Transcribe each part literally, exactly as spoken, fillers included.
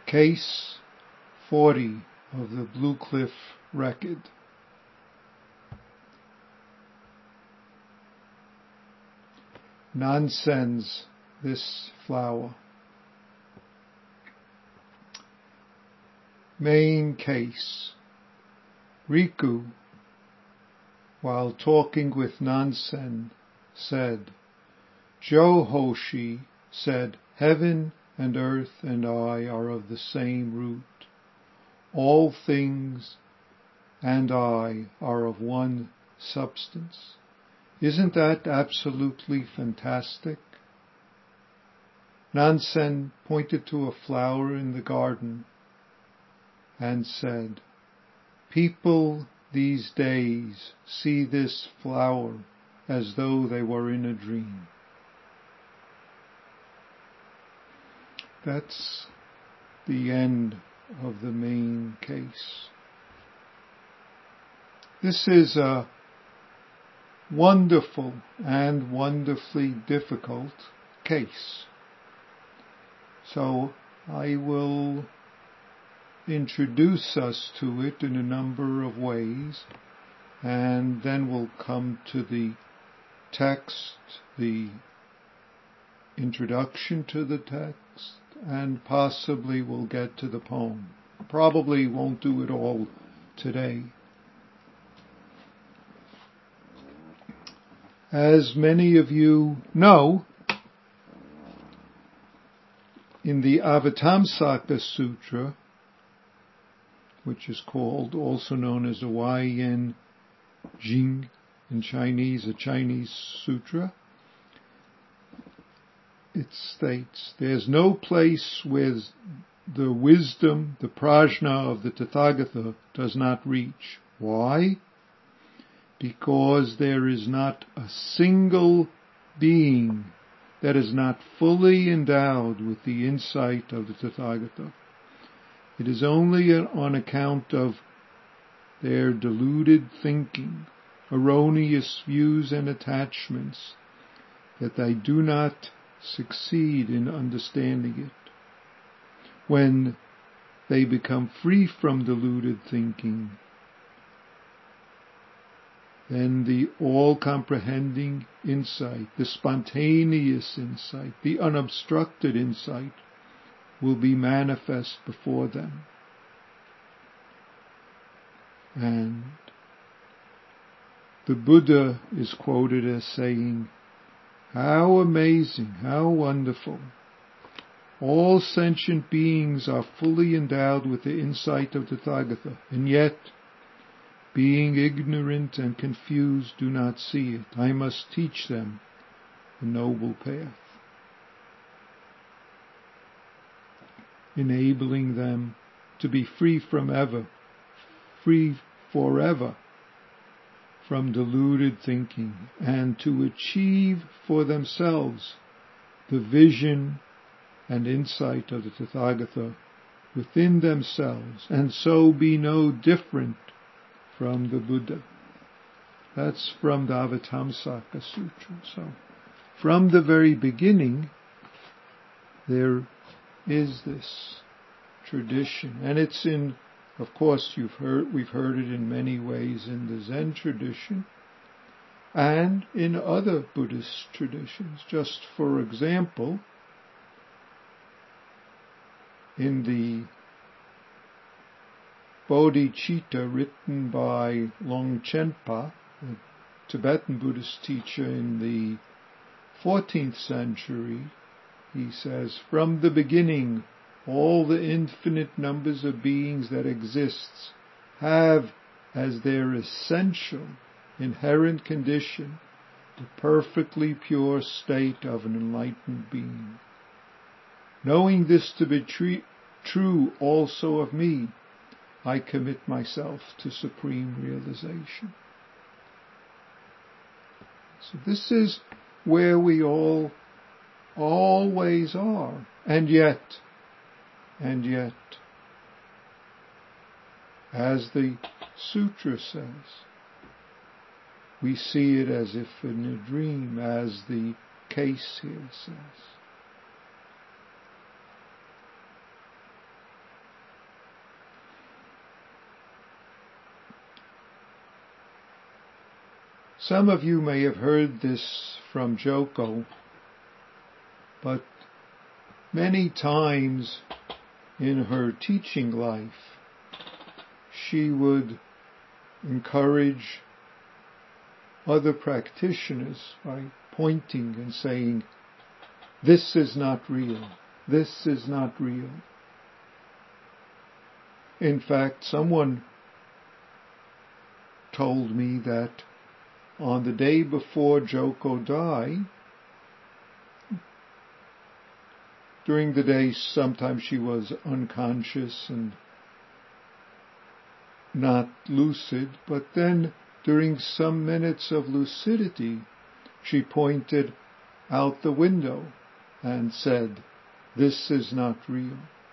Case forty of the Blue Cliff Record. Nonsense, this flower. Main case. Riku, while talking with Nansen, said, Johoshi said, heaven and earth and I are of the same root. All things and I are of one substance. Isn't that absolutely fantastic? Nansen pointed to a flower in the garden and said, people these days see this flower as though they were in a dream. That's the end of the main case. This is a wonderful and wonderfully difficult case. So I will introduce us to it in a number of ways, and then we'll come to the text, the introduction to the text, and possibly we'll get to the poem. Probably won't do it all today. As many of you know, in the Avatamsaka Sutra, which is called, also known as the Huayan Jing in Chinese, a Chinese sutra, it states, there's no place where the wisdom, the prajna of the Tathagata does not reach. Why? Because there is not a single being that is not fully endowed with the insight of the Tathagata. It is only on account of their deluded thinking, erroneous views and attachments, that they do not succeed in understanding it. When they become free from deluded thinking, then the all-comprehending insight, the spontaneous insight, the unobstructed insight will be manifest before them. And the Buddha is quoted as saying, how amazing, how wonderful. All sentient beings are fully endowed with the insight of the Tathagata, and yet, being ignorant and confused, do not see it. I must teach them the noble path, enabling them to be free from ever, free forever from deluded thinking, and to achieve for themselves the vision and insight of the Tathagata within themselves, and so be no different from the Buddha. That's from the Avatamsaka Sutra. So, from the very beginning, there is this tradition, and it's in, of course, you've heard, we've heard it in many ways in the Zen tradition and in other Buddhist traditions. Just for example, in the Bodhicitta written by Longchenpa, a Tibetan Buddhist teacher in the fourteenth century, he says, from the beginning, all the infinite numbers of beings that exist have as their essential, inherent condition the perfectly pure state of an enlightened being. Knowing this to be tre- true also of me, I commit myself to supreme realization. So this is where we all always are, and yet, and yet, as the sutra says, we see it as if in a dream, as the case here says. Some of you may have heard this from Joko, but many times in her teaching life, she would encourage other practitioners by pointing and saying, "This is not real. This is not real." In fact, someone told me that on the day before Joko died, during the day sometimes she was unconscious and not lucid, but then during some minutes of lucidity, she pointed out the window and said, "This is not real."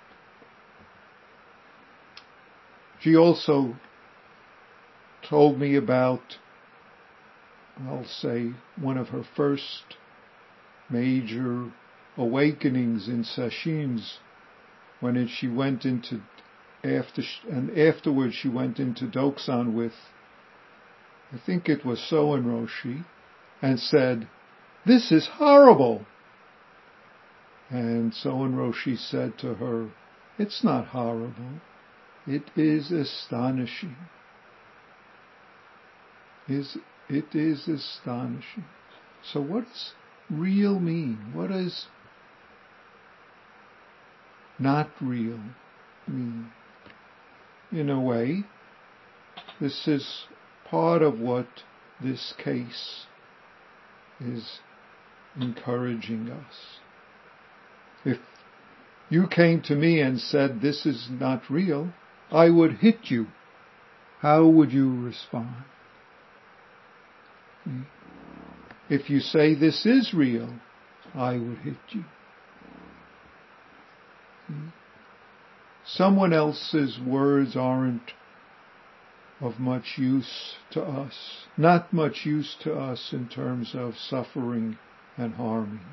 She also told me about, I'll say, one of her first major awakenings in sesshins, when it, she went into after and afterwards she went into Doksan with, I think it was Soen Roshi, and said, "This is horrible." And Soen Roshi said to her, "It's not horrible. It is astonishing. Is it is astonishing." So what's real mean? What does not real mean? In a way, this is part of what this case is encouraging us. If you came to me and said, "This is not real," I would hit you. How would you respond? If you say, "This is real," I would hit you. Someone else's words aren't of much use to us, not much use to us in terms of suffering and harming.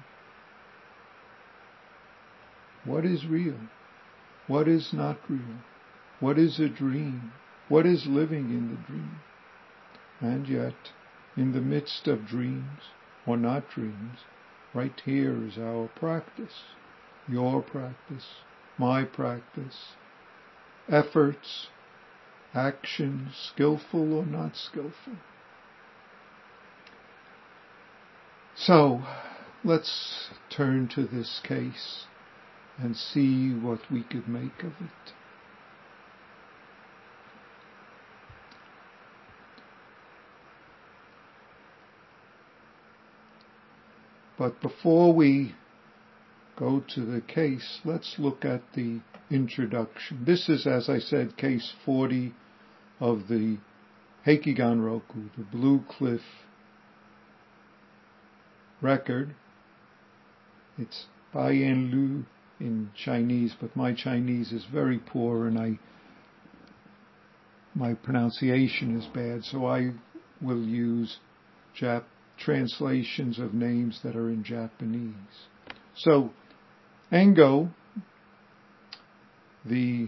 What is real? What is not real? What is a dream? What is living in the dream? And yet, in the midst of dreams, or not dreams, right here is our practice, your practice, my practice, efforts, actions, skillful or not skillful. So, let's turn to this case and see what we could make of it. But before we go to the case, let's look at the introduction. This is, as I said, case forty of the Heikigan Roku, the Blue Cliff record. It's Baiyan Lu in Chinese, but my Chinese is very poor and I my pronunciation is bad, so I will use Jap translations of names that are in Japanese. So, Engo, the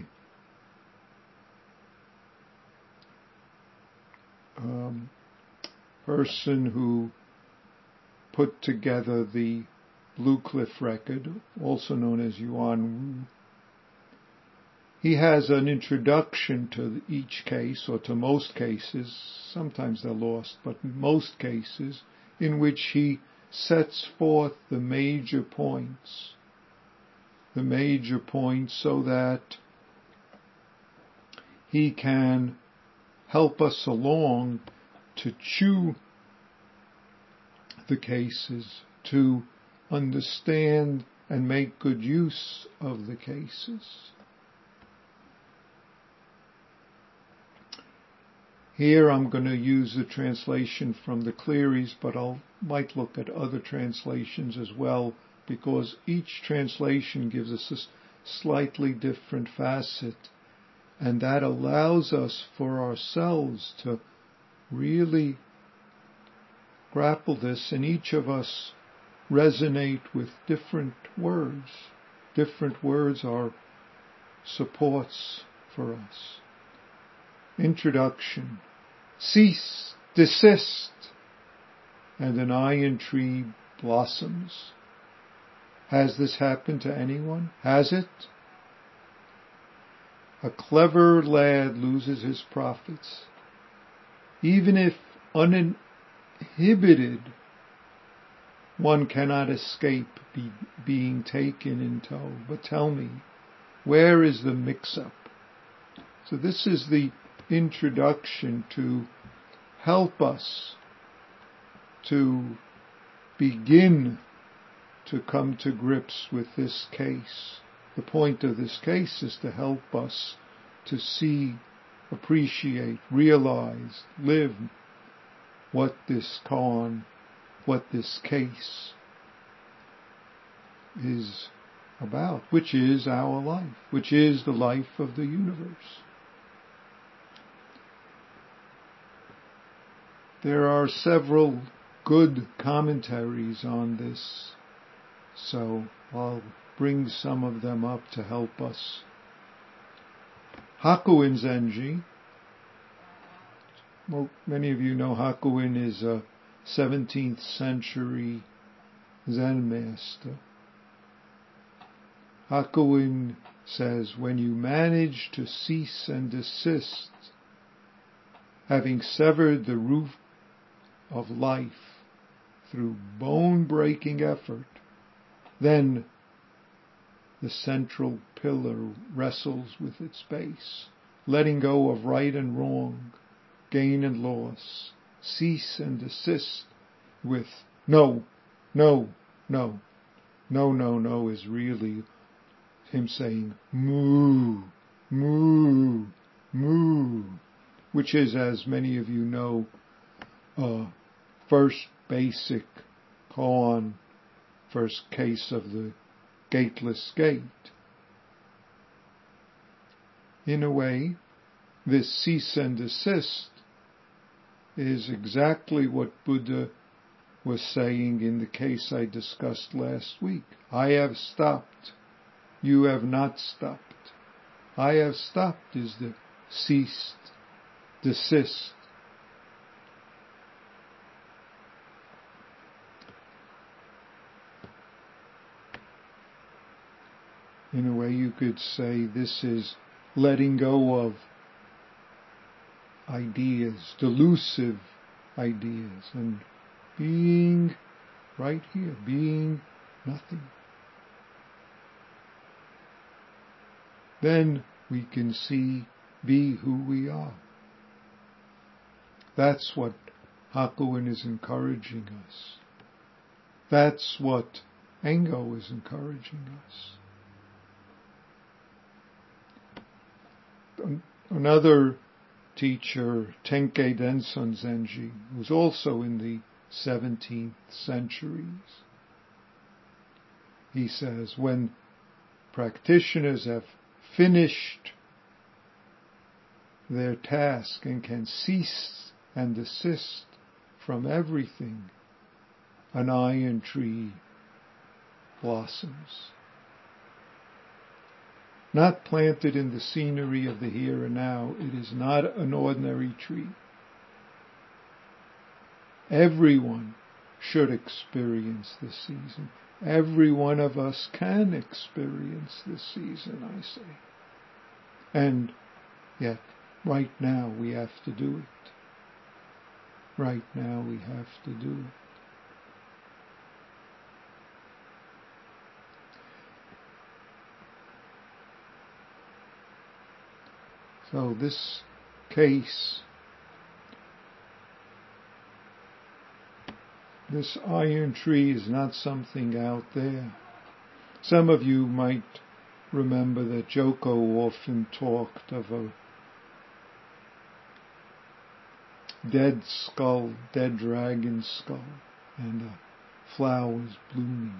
um, person who put together the Blue Cliff record, also known as Yuan Wu, he has an introduction to each case, or to most cases, sometimes they're lost, but most cases, in which he sets forth the major points, the major points so that he can help us along to chew the cases, to understand and make good use of the cases. Here I'm going to use the translation from the Clearys, but I might look at other translations as well, because each translation gives us a slightly different facet, and that allows us for ourselves to really grapple this, and each of us resonate with different words. Different words are supports for us. Introduction. Cease, desist, and an iron tree blossoms. Has this happened to anyone? Has it? A clever lad loses his profits. Even if uninhibited, one cannot escape be, being taken in tow. But tell me, where is the mix-up? So this is the introduction to help us to begin to come to grips with this case. The point of this case is to help us to see, appreciate, realize, live what this koan, what this case is about, which is our life, which is the life of the universe. There are several good commentaries on this, so I'll bring some of them up to help us. Hakuin Zenji. Well, many of you know Hakuin is a seventeenth century Zen master. Hakuin says, when you manage to cease and desist, having severed the root of life through bone-breaking effort, then the central pillar wrestles with its base, letting go of right and wrong, gain and loss, cease and desist with no, no, no. No, no, no is really him saying moo, moo, moo, which is, as many of you know, uh, first basic koan, first case of the gateless gate. In a way, this cease and desist is exactly what Buddha was saying in the case I discussed last week. I have stopped. You have not stopped. I have stopped is the ceased, desist. In a way, you could say this is letting go of ideas, delusive ideas, and being right here, being nothing. Then we can see, be who we are. That's what Hakuin is encouraging us. That's what Engo is encouraging us. Another teacher, Tenkei Denson Zenji, was also in the seventeenth centuries. He says, when practitioners have finished their task and can cease and desist from everything, an iron tree blossoms. Not planted in the scenery of the here and now, it is not an ordinary tree. Everyone should experience this season. Every one of us can experience this season, I say. And yet, right now we have to do it. Right now we have to do it. So this case, this iron tree is not something out there. Some of you might remember that Joko often talked of a dead skull, dead dragon skull, and uh, flowers blooming.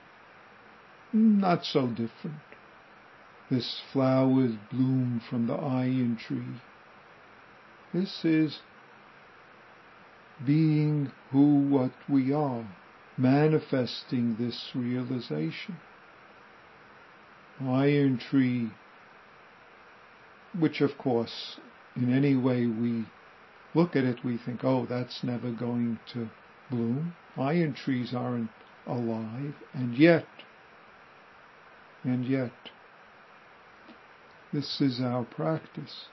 Not so different. This flowers bloom from the iron tree. This is being who, what we are, manifesting this realization. Iron tree, which of course, in any way we look at it, we think, oh, that's never going to bloom. Iron trees aren't alive, and yet, and yet, this is our practice.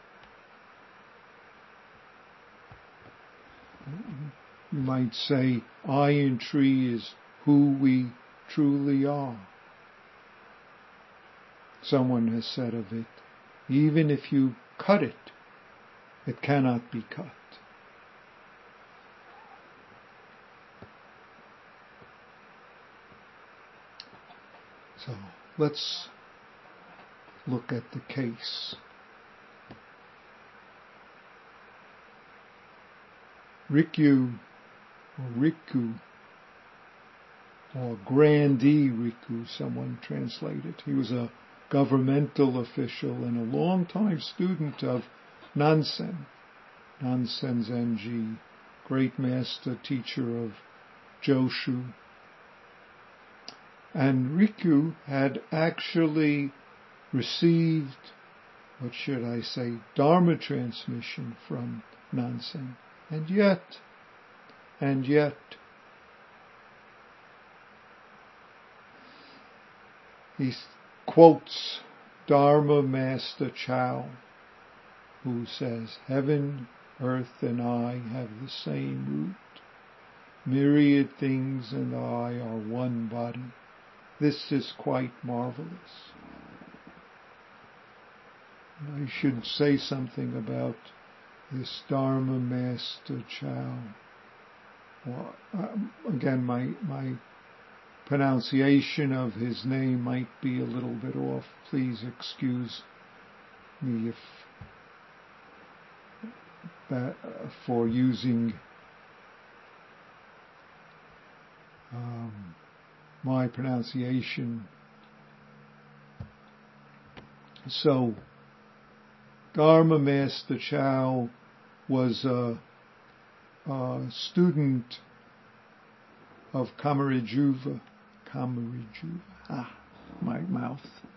You might say, iron tree is who we truly are. Someone has said of it, even if you cut it, it cannot be cut. So let's look at the case. Rikyu, or Riku, or Grandee Riku, someone translated. He was a governmental official and a long-time student of Nansen, Nansen Zenji, great master teacher of Joshu. And Riku had actually received, what should I say, Dharma transmission from Nansen. And yet, and yet, he quotes Dharma Master Chao, who says, "Heaven, earth, and I have the same root. Myriad things and I are one body. This is quite marvelous." I should say something about this Dharma Master Chao. Well, um, again, my my pronunciation of his name might be a little bit off. Please excuse me if that uh, for using um, my pronunciation. So, Dharma Master Chao was a, a student of Kamarajuva. Kamarajuva. Ah, my mouth.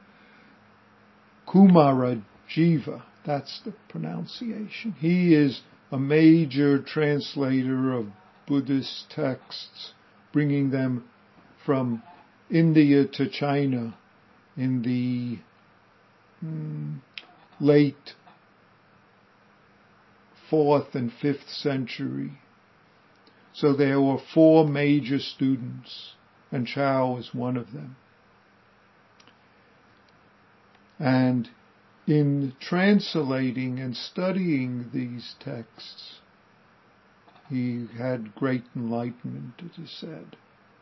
Kumarajiva. That's the pronunciation. He is a major translator of Buddhist texts, bringing them from India to China in the mm, late fourth and fifth century. So there were four major students, and Chao was one of them. And in translating and studying these texts, he had great enlightenment, it is said.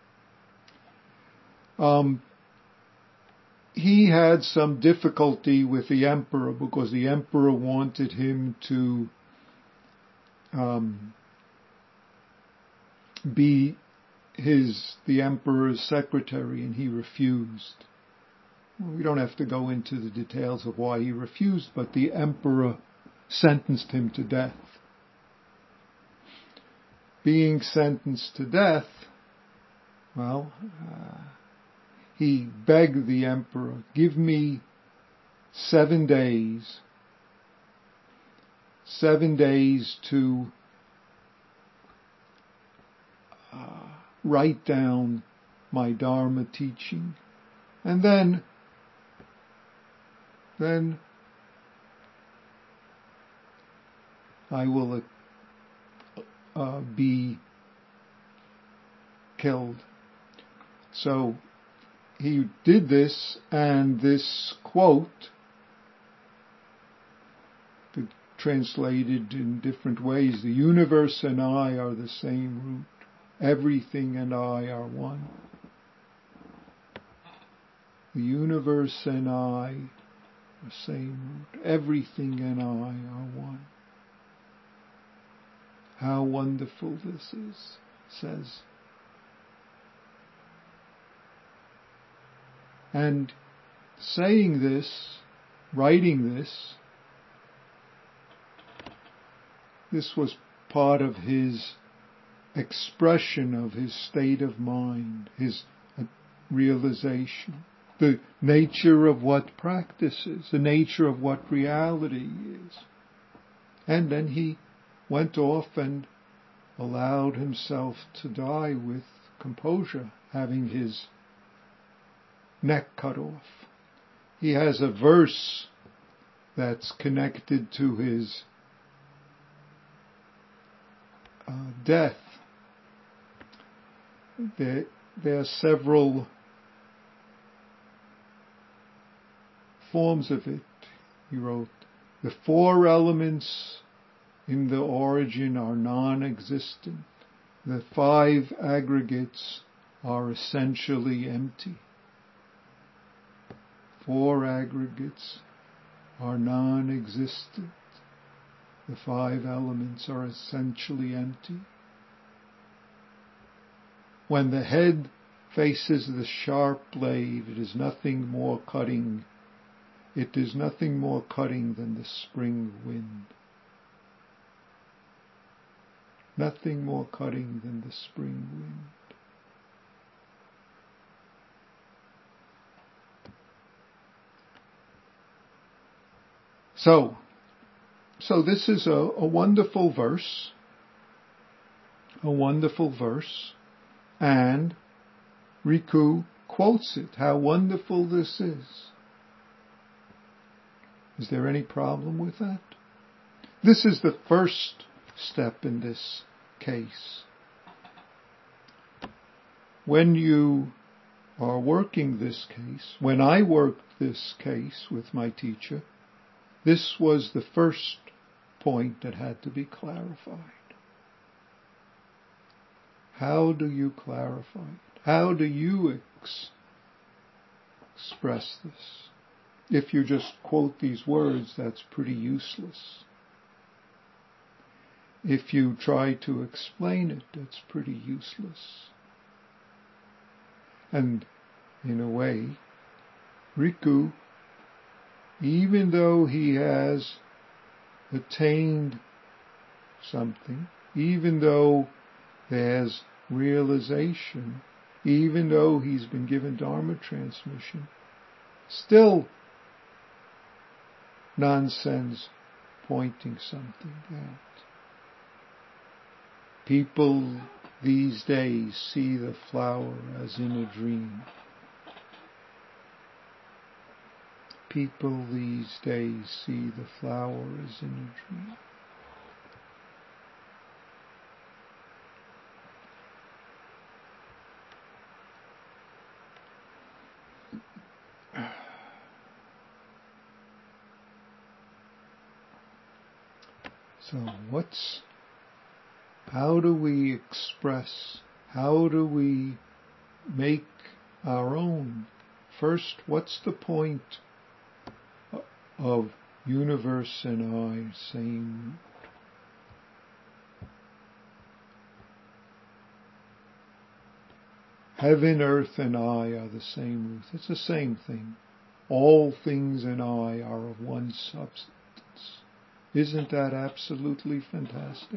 Um, he had some difficulty with the emperor because the emperor wanted him to um, be his the emperor's secretary, and he refused. We don't have to go into the details of why he refused, but the emperor sentenced him to death. Being sentenced to death, well, uh, he begged the emperor, give me seven days, seven days to uh, write down my Dharma teaching, and then then I will uh, be killed. So he did this, and this quote, translated in different ways, the universe and I are the same root. Everything and I are one. The universe and I the same root. Everything and I are one. How wonderful this is, says. And saying this, writing this, this was part of his expression of his state of mind, his realization, the nature of what practice is, the nature of what reality is. And then he went off and allowed himself to die with composure, having his neck cut off. He has a verse that's connected to his uh, death. There, there are several forms of it. He wrote, the four elements in the origin are non-existent. The five aggregates are essentially empty. Four aggregates are non-existent. The five elements are essentially empty. When the head faces the sharp blade, it is nothing more cutting. It is nothing more cutting than the spring wind. Nothing more cutting than the spring wind. So, so this is a, a wonderful verse, a wonderful verse, and Riku quotes it. How wonderful this is. Is there any problem with that? This is the first step in this case. When you are working this case, when I worked this case with my teacher, this was the first point that had to be clarified. How do you clarify it? How do you ex- express this? If you just quote these words, that's pretty useless. If you try to explain it, it's pretty useless. And in a way, Riku, even though he has attained something, even though there's realization, even though he's been given Dharma transmission, still nonsense pointing something out. People these days see the flower as in a dream. People these days see the flower as in a dream. So what's, how do we express, how do we make our own? First, what's the point of universe and I same? Heaven, earth, and I are the same root. It's the same thing. All things and I are of one substance. Isn't that absolutely fantastic?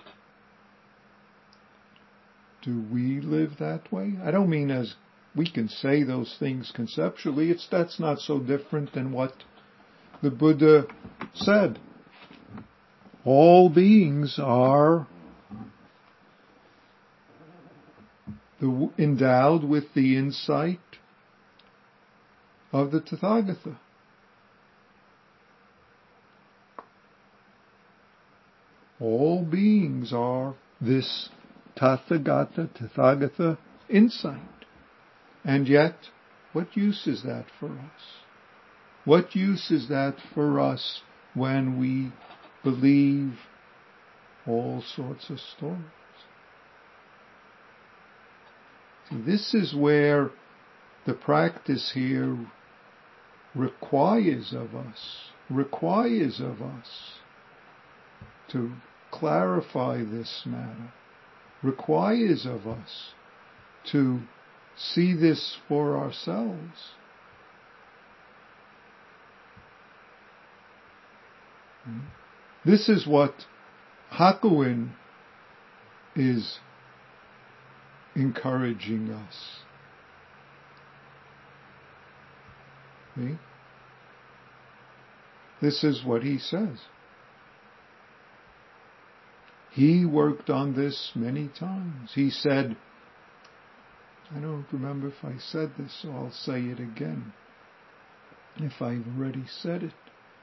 Do we live that way? I don't mean as we can say those things conceptually. It's that's not so different than what the Buddha said. All beings are the, endowed with the insight of the Tathagata. All beings are this Tathagata, Tathagata insight. And yet, what use is that for us? What use is that for us when we believe all sorts of stories? See, this is where the practice here requires of us, requires of us to clarify this matter, requires of us to see this for ourselves. This is what Hakuin is encouraging us. See? This is what he says. He worked on this many times. He said, I don't remember if I said this, so I'll say it again, if I've already said it.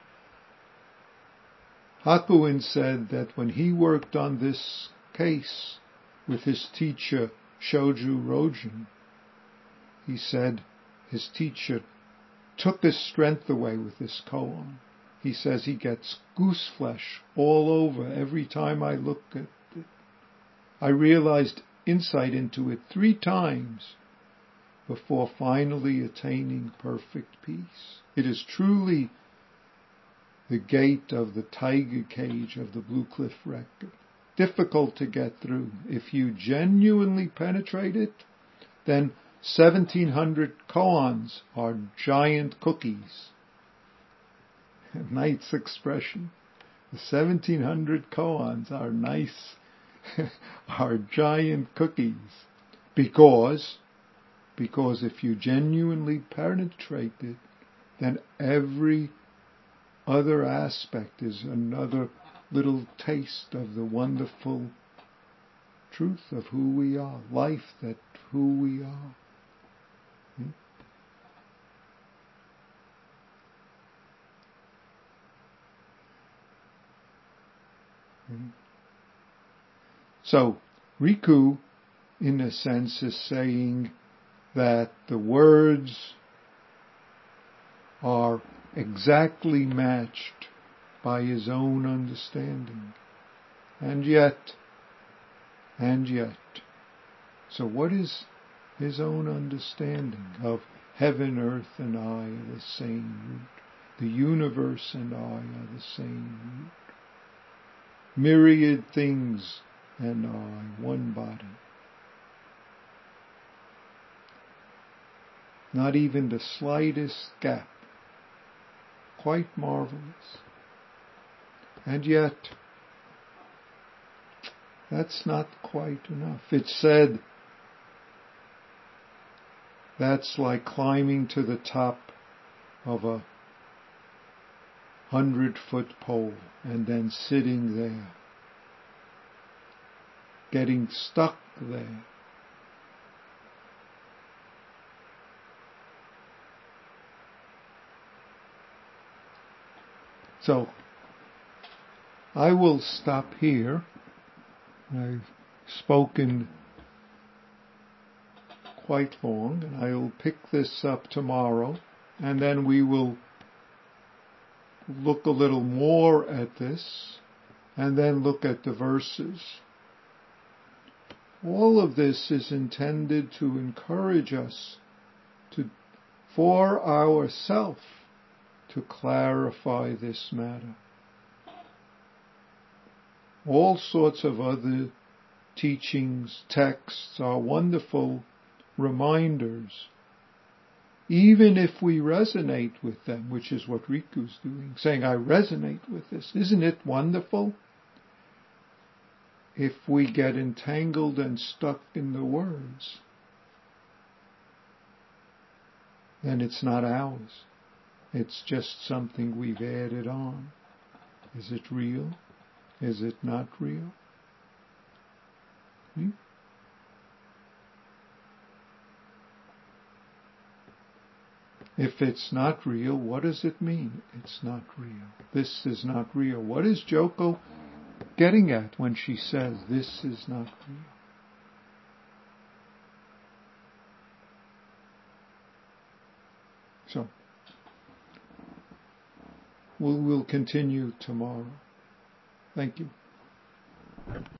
Hakuin said that when he worked on this case with his teacher, Shoju Rojun, he said his teacher took his strength away with this koan. He says he gets goose flesh all over every time I look at it. I realized insight into it three times before finally attaining perfect peace. It is truly the gate of the tiger cage of the Blue Cliff record. Difficult to get through. If you genuinely penetrate it, then seventeen hundred koans are giant cookies. Knight's expression. The seventeen hundred koans are nice, are giant cookies. Because, because if you genuinely penetrate it, then every other aspect is another little taste of the wonderful truth of who we are, life that who we are. Hmm? Hmm. So, Riku, in a sense, is saying that the words are exactly matched by his own understanding. And yet, and yet. So what is his own understanding of heaven, earth, and I are the same root? The universe and I are the same root. Myriad things and I, one body. Not even the slightest gap. Quite marvelous. And yet, that's not quite enough. It's said that's like climbing to the top of a hundred-foot pole and then sitting there, getting stuck there. So, I will stop here. I've spoken quite long, and I'll pick this up tomorrow, and then we will look a little more at this, and then look at the verses. All of this is intended to encourage us to, for ourselves, to clarify this matter. All sorts of other teachings, texts are wonderful reminders. Even if we resonate with them, which is what Riku's doing, saying, I resonate with this. Isn't it wonderful? If we get entangled and stuck in the words, then it's not ours. It's just something we've added on. Is it real? Is it not real? Hmm? If it's not real, what does it mean? It's not real. This is not real. What is Joko getting at when she says this is not real? So, we'll, we'll continue tomorrow. Thank you.